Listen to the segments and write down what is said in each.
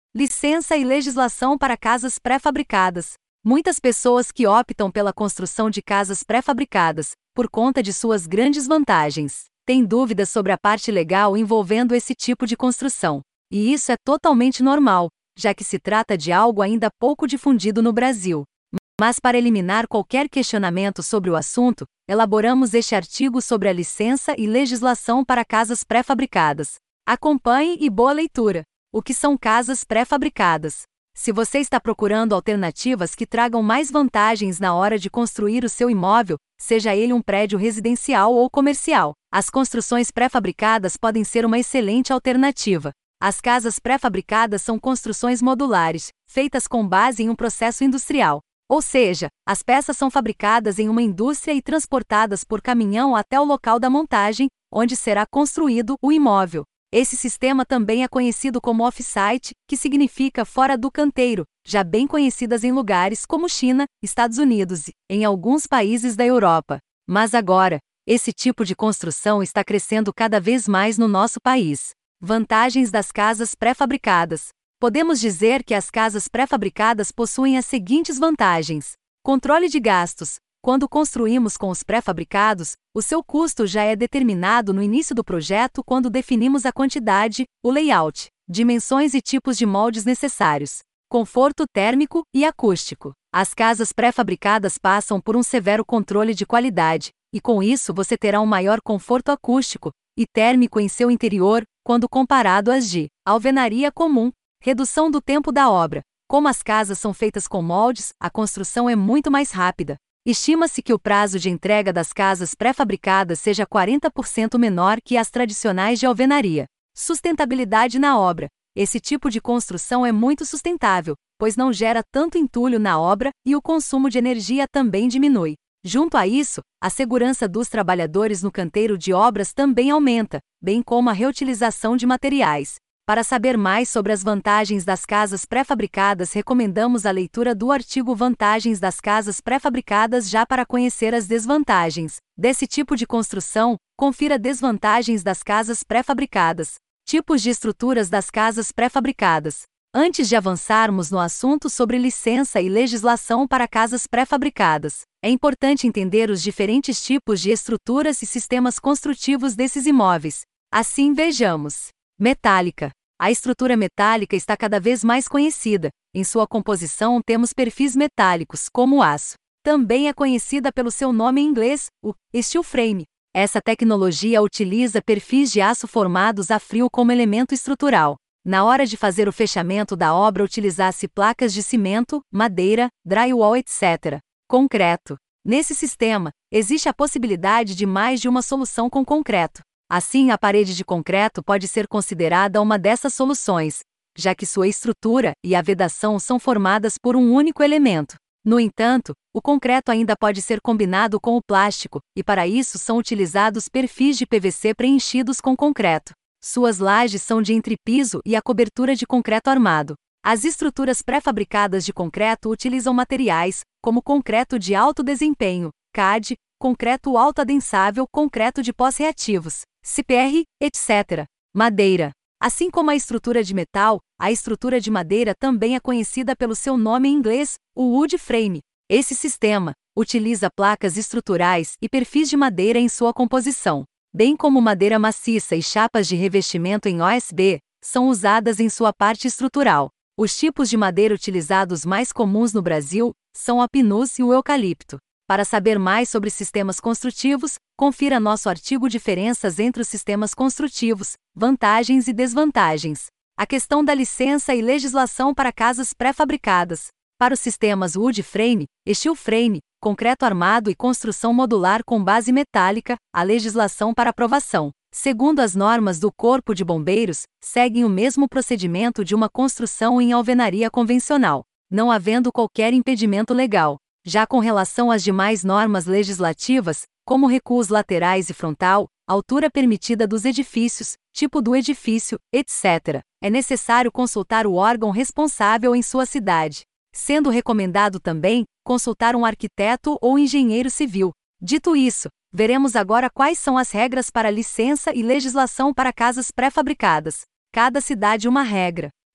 Licença e legislação para casas pré-fabricadas. Muitas pessoas que optam pela construção de casas pré-fabricadas, por conta de suas grandes vantagens, têm dúvidas sobre a parte legal envolvendo esse tipo de construção. E isso é totalmente normal, já que se trata de algo ainda pouco difundido no Brasil. Mas para eliminar qualquer questionamento sobre o assunto, elaboramos este artigo sobre a licença e legislação para casas pré-fabricadas. Acompanhe e boa leitura! O que são casas pré-fabricadas? Se você está procurando alternativas que tragam mais vantagens na hora de construir o seu imóvel, seja ele um prédio residencial ou comercial, as construções pré-fabricadas podem ser uma excelente alternativa. As casas pré-fabricadas são construções modulares, feitas com base em um processo industrial. Ou seja, as peças são fabricadas em uma indústria e transportadas por caminhão até o local da montagem, onde será construído o imóvel. Esse sistema também é conhecido como off-site, que significa fora do canteiro, já bem conhecidas em lugares como China, Estados Unidos e em alguns países da Europa. Mas agora, esse tipo de construção está crescendo cada vez mais no nosso país. Vantagens das casas pré-fabricadas. Podemos dizer que as casas pré-fabricadas possuem as seguintes vantagens: controle de gastos. Quando construímos com os pré-fabricados, o seu custo já é determinado no início do projeto quando definimos a quantidade, o layout, dimensões e tipos de moldes necessários. Conforto térmico e acústico. As casas pré-fabricadas passam por um severo controle de qualidade, e com isso você terá um maior conforto acústico e térmico em seu interior, quando comparado às de alvenaria comum. Redução do tempo da obra. Como as casas são feitas com moldes, a construção é muito mais rápida. Estima-se que o prazo de entrega das casas pré-fabricadas seja 40% menor que as tradicionais de alvenaria. Sustentabilidade na obra. Esse tipo de construção é muito sustentável, pois não gera tanto entulho na obra e o consumo de energia também diminui. Junto a isso, a segurança dos trabalhadores no canteiro de obras também aumenta, bem como a reutilização de materiais. Para saber mais sobre as vantagens das casas pré-fabricadas, recomendamos a leitura do artigo Vantagens das casas pré-fabricadas. Já para conhecer as desvantagens desse tipo de construção, confira desvantagens das casas pré-fabricadas. Tipos de estruturas das casas pré-fabricadas. Antes de avançarmos no assunto sobre licença e legislação para casas pré-fabricadas, é importante entender os diferentes tipos de estruturas e sistemas construtivos desses imóveis. Assim, vejamos. Metálica. A estrutura metálica está cada vez mais conhecida. Em sua composição temos perfis metálicos, como o aço. Também é conhecida pelo seu nome em inglês, o steel frame. Essa tecnologia utiliza perfis de aço formados a frio como elemento estrutural. Na hora de fazer o fechamento da obra, utilizasse placas de cimento, madeira, drywall, etc. Concreto. Nesse sistema, existe a possibilidade de mais de uma solução com concreto. Assim, a parede de concreto pode ser considerada uma dessas soluções, já que sua estrutura e a vedação são formadas por um único elemento. No entanto, o concreto ainda pode ser combinado com o plástico, e para isso são utilizados perfis de PVC preenchidos com concreto. Suas lajes são de entrepiso e a cobertura de concreto armado. As estruturas pré-fabricadas de concreto utilizam materiais, como concreto de alto desempenho, CAD, concreto autoadensável, concreto de pós-reativos, CPR, etc. Madeira. Assim como a estrutura de metal, a estrutura de madeira também é conhecida pelo seu nome em inglês, o wood frame. Esse sistema utiliza placas estruturais e perfis de madeira em sua composição, bem como madeira maciça e chapas de revestimento em OSB, são usadas em sua parte estrutural. Os tipos de madeira utilizados mais comuns no Brasil são a pinus e o eucalipto. Para saber mais sobre sistemas construtivos, confira nosso artigo Diferenças entre os sistemas construtivos, vantagens e desvantagens. A questão da licença e legislação para casas pré-fabricadas. Para os sistemas wood frame, steel frame, concreto armado e construção modular com base metálica, a legislação para aprovação, segundo as normas do Corpo de Bombeiros, seguem o mesmo procedimento de uma construção em alvenaria convencional, não havendo qualquer impedimento legal. Já com relação às demais normas legislativas, como recuos laterais e frontal, altura permitida dos edifícios, tipo do edifício, etc., é necessário consultar o órgão responsável em sua cidade. Sendo recomendado também consultar um arquiteto ou engenheiro civil. Dito isso, veremos agora quais são as regras para licença e legislação para casas pré-fabricadas. Cada cidade uma regra.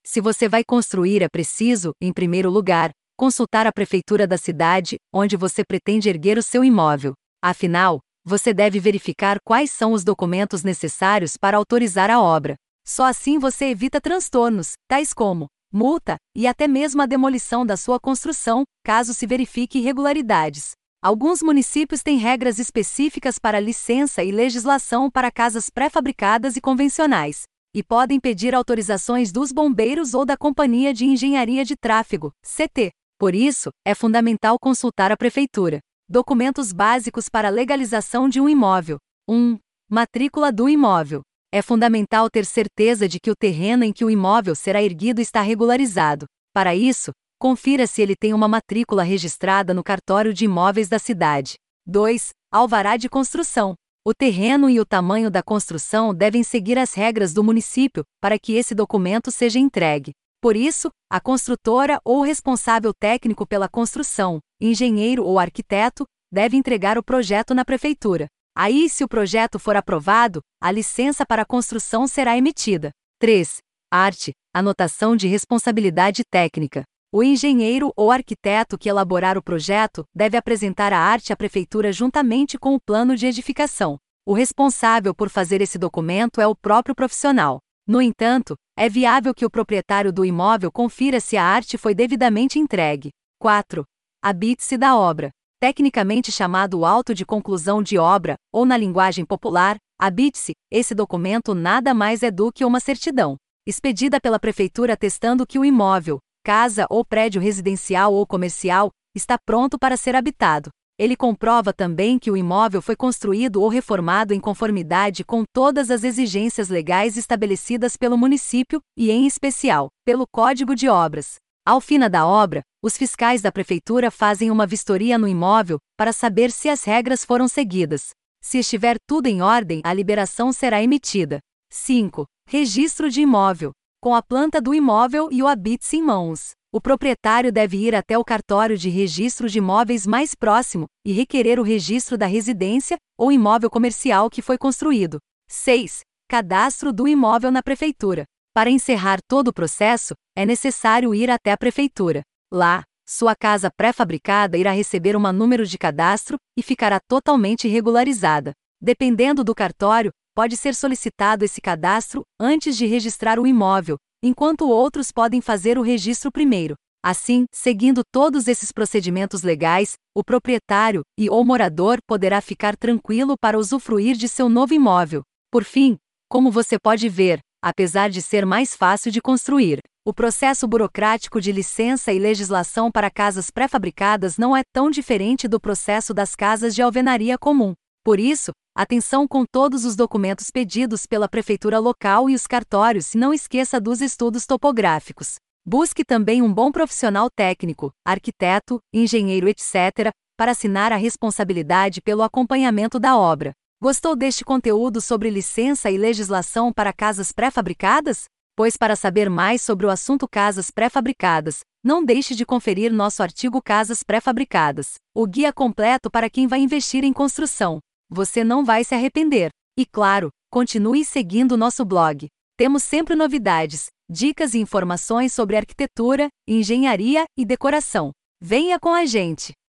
Se você vai construir, é preciso, em primeiro lugar, consultar a prefeitura da cidade onde você pretende erguer o seu imóvel. Afinal, você deve verificar quais são os documentos necessários para autorizar a obra. Só assim você evita transtornos, tais como multa e até mesmo a demolição da sua construção, caso se verifique irregularidades. Alguns municípios têm regras específicas para licença e legislação para casas pré-fabricadas e convencionais, e podem pedir autorizações dos bombeiros ou da Companhia de Engenharia de Tráfego, CT. Por isso, é fundamental consultar a prefeitura. Documentos básicos para a legalização de um imóvel. 1. Matrícula do imóvel. É fundamental ter certeza de que o terreno em que o imóvel será erguido está regularizado. Para isso, confira se ele tem uma matrícula registrada no cartório de imóveis da cidade. 2. Alvará de construção. O terreno e o tamanho da construção devem seguir as regras do município para que esse documento seja entregue. Por isso, a construtora ou responsável técnico pela construção, engenheiro ou arquiteto, deve entregar o projeto na prefeitura. Aí, se o projeto for aprovado, a licença para a construção será emitida. 3. Arte, anotação de responsabilidade técnica. O engenheiro ou arquiteto que elaborar o projeto deve apresentar a arte à prefeitura juntamente com o plano de edificação. O responsável por fazer esse documento é o próprio profissional. No entanto, é viável que o proprietário do imóvel confira se a arte foi devidamente entregue. 4. Habite-se da obra. Tecnicamente chamado auto de conclusão de obra, ou na linguagem popular, habite-se, esse documento nada mais é do que uma certidão, expedida pela prefeitura atestando que o imóvel, casa ou prédio residencial ou comercial, está pronto para ser habitado. Ele comprova também que o imóvel foi construído ou reformado em conformidade com todas as exigências legais estabelecidas pelo município e, em especial, pelo Código de Obras. Ao fim da obra, os fiscais da prefeitura fazem uma vistoria no imóvel para saber se as regras foram seguidas. Se estiver tudo em ordem, a liberação será emitida. 5. Registro de imóvel. Com a planta do imóvel e o habite-se em mãos, o proprietário deve ir até o cartório de registro de imóveis mais próximo e requerer o registro da residência ou imóvel comercial que foi construído. 6. Cadastro do imóvel na prefeitura. Para encerrar todo o processo, é necessário ir até a prefeitura. Lá, sua casa pré-fabricada irá receber um número de cadastro e ficará totalmente regularizada. Dependendo do cartório, pode ser solicitado esse cadastro antes de registrar o imóvel, enquanto outros podem fazer o registro primeiro. Assim, seguindo todos esses procedimentos legais, o proprietário e/ou morador poderá ficar tranquilo para usufruir de seu novo imóvel. Por fim, como você pode ver, apesar de ser mais fácil de construir, o processo burocrático de licença e legislação para casas pré-fabricadas não é tão diferente do processo das casas de alvenaria comum. Por isso, atenção com todos os documentos pedidos pela prefeitura local e os cartórios e não esqueça dos estudos topográficos. Busque também um bom profissional técnico, arquiteto, engenheiro, etc., para assinar a responsabilidade pelo acompanhamento da obra. Gostou deste conteúdo sobre licença e legislação para casas pré-fabricadas? Pois para saber mais sobre o assunto casas pré-fabricadas, não deixe de conferir nosso artigo Casas Pré-fabricadas, o guia completo para quem vai investir em construção. Você não vai se arrepender. E claro, continue seguindo nosso blog. Temos sempre novidades, dicas e informações sobre arquitetura, engenharia e decoração. Venha com a gente!